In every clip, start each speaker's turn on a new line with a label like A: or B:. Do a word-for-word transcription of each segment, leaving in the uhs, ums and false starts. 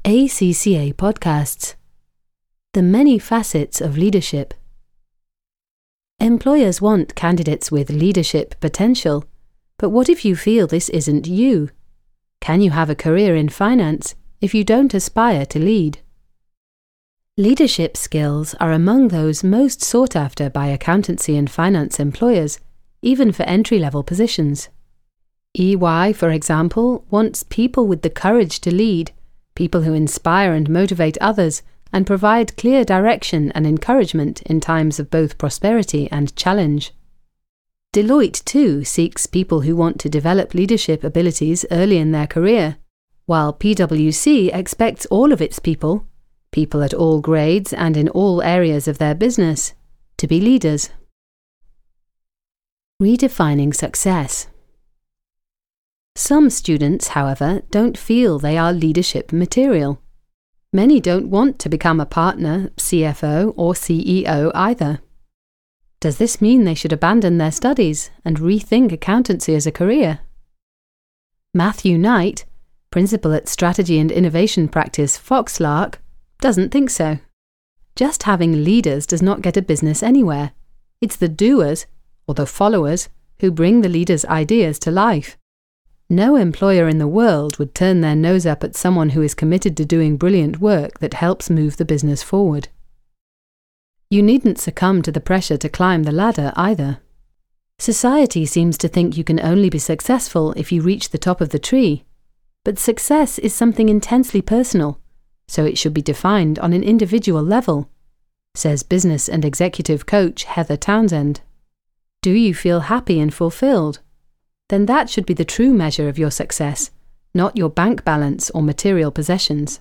A: A C C A Podcasts. The Many Facets of Leadership. Employers want candidates with leadership potential, but what if you feel this isn't you? Can you have a career in finance if you don't aspire to lead? Leadership skills are among those most sought after by accountancy and finance employers, even for entry-level positions. E Y, for example, wants people with the courage to lead, people who inspire and motivate others and provide clear direction and encouragement in times of both prosperity and challenge. Deloitte, too, seeks people who want to develop leadership abilities early in their career, while P W C expects all of its people, people at all grades and in all areas of their business, to be leaders. Redefining success. Some students, however, don't feel they are leadership material. Many don't want to become a partner, C F O, or C E O either. Does this mean they should abandon their studies and rethink accountancy as a career? Matthew Knight, principal at strategy and innovation practice Foxlark, doesn't think so. Just having leaders does not get a business anywhere. It's the doers, or the followers, who bring the leaders' ideas to life. No employer in the world would turn their nose up at someone who is committed to doing brilliant work that helps move the business forward. You needn't succumb to the pressure to climb the ladder either. Society seems to think you can only be successful if you reach the top of the tree, but success is something intensely personal, so it should be defined on an individual level, says business and executive coach Heather Townsend. Do you feel happy and fulfilled? Then that should be the true measure of your success, not your bank balance or material possessions.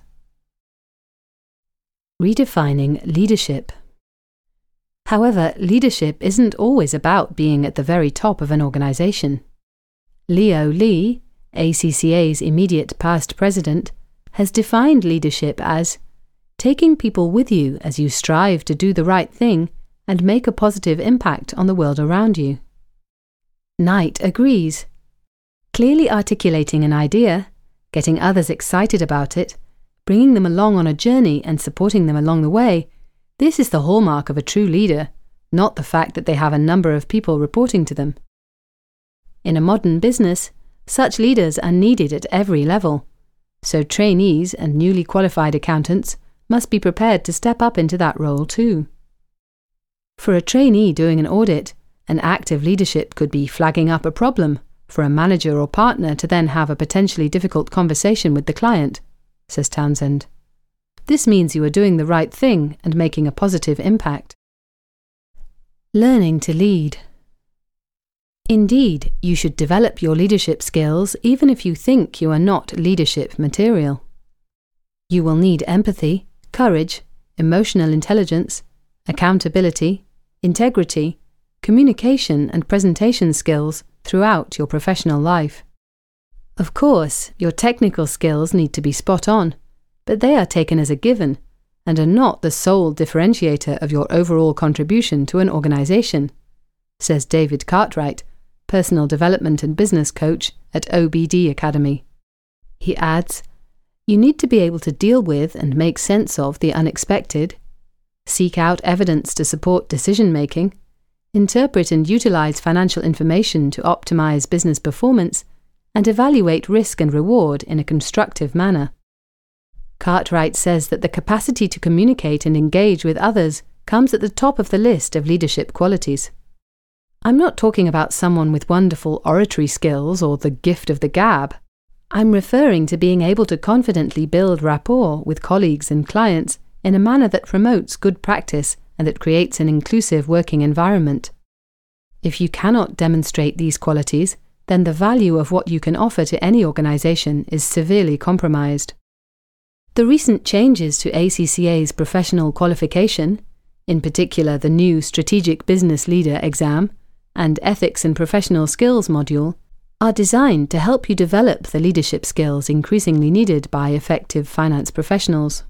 A: Redefining leadership. However, leadership isn't always about being at the very top of an organization. Leo Lee, A C C A's immediate past president, has defined leadership as taking people with you as you strive to do the right thing and make a positive impact on the world around you. Knight agrees. Clearly articulating an idea, getting others excited about it, bringing them along on a journey and supporting them along the way, this is the hallmark of a true leader, not the fact that they have a number of people reporting to them. In a modern business, such leaders are needed at every level, so trainees and newly qualified accountants must be prepared to step up into that role too. For a trainee doing an audit, an active leadership could be flagging up a problem for a manager or partner to then have a potentially difficult conversation with the client, says Townsend. This means you are doing the right thing and making a positive impact. Learning to lead. Indeed, you should develop your leadership skills even if you think you are not leadership material. You will need empathy, courage, emotional intelligence, accountability, integrity, communication and presentation skills throughout your professional life. Of course, your technical skills need to be spot on, but they are taken as a given and are not the sole differentiator of your overall contribution to an organization, says David Cartwright, personal development and business coach at O B D Academy. He adds, you need to be able to deal with and make sense of the unexpected, seek out evidence to support decision-making, interpret and utilize financial information to optimize business performance, and evaluate risk and reward in a constructive manner. Cartwright says that the capacity to communicate and engage with others comes at the top of the list of leadership qualities. I'm not talking about someone with wonderful oratory skills or the gift of the gab. I'm referring to being able to confidently build rapport with colleagues and clients in a manner that promotes good practice and that creates an inclusive working environment. If you cannot demonstrate these qualities, then the value of what you can offer to any organization is severely compromised. The recent changes to A C C A's professional qualification, in particular the new Strategic Business Leader exam and Ethics and Professional Skills module, are designed to help you develop the leadership skills increasingly needed by effective finance professionals.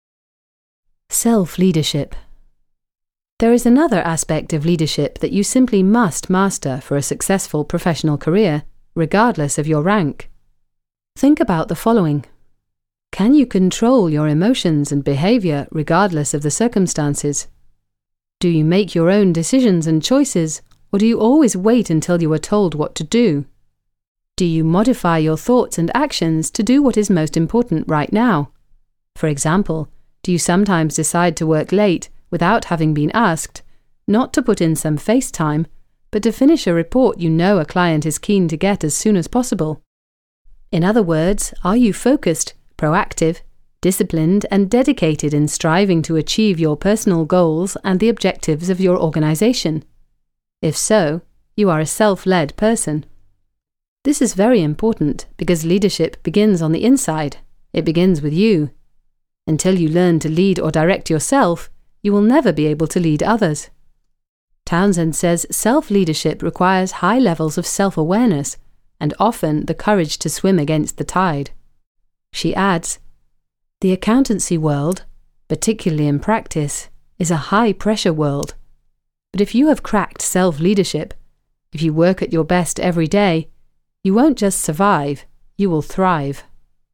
A: Self-leadership. There is another aspect of leadership that you simply must master for a successful professional career, regardless of your rank. Think about the following. Can you control your emotions and behavior regardless of the circumstances? Do you make your own decisions and choices, or do you always wait until you are told what to do? Do you modify your thoughts and actions to do what is most important right now? For example, do you sometimes decide to work late without having been asked, not to put in some face time, but to finish a report you know a client is keen to get as soon as possible? In other words, are you focused, proactive, disciplined and dedicated in striving to achieve your personal goals and the objectives of your organization? If so, you are a self-led person. This is very important because leadership begins on the inside. It begins with you. Until you learn to lead or direct yourself, you will never be able to lead others. Townsend says self-leadership requires high levels of self-awareness and often the courage to swim against the tide. She adds, "The accountancy world, particularly in practice, is a high-pressure world. But if you have cracked self-leadership, if you work at your best every day, you won't just survive, you will thrive."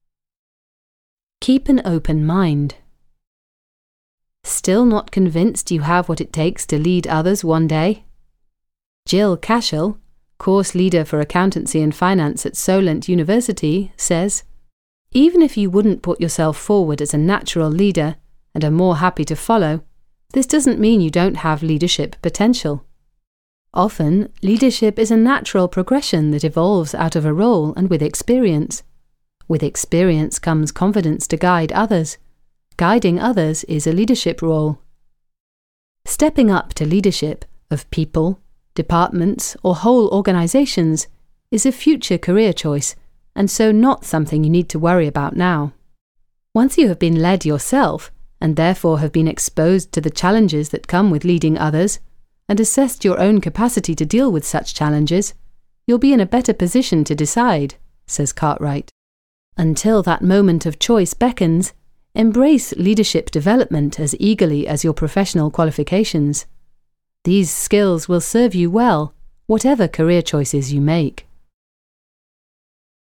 A: Keep an open mind. Still not convinced you have what it takes to lead others one day? Jill Cashel, course leader for accountancy and finance at Solent University, says, "Even if you wouldn't put yourself forward as a natural leader and are more happy to follow, this doesn't mean you don't have leadership potential. Often, leadership is a natural progression that evolves out of a role and with experience. With experience comes confidence to guide others. Guiding others is a leadership role." Stepping up to leadership of people, departments, or whole organizations is a future career choice, and so not something you need to worry about now. Once you have been led yourself, and therefore have been exposed to the challenges that come with leading others, and assessed your own capacity to deal with such challenges, you'll be in a better position to decide, says Cartwright. Until that moment of choice beckons, embrace leadership development as eagerly as your professional qualifications. These skills will serve you well, whatever career choices you make.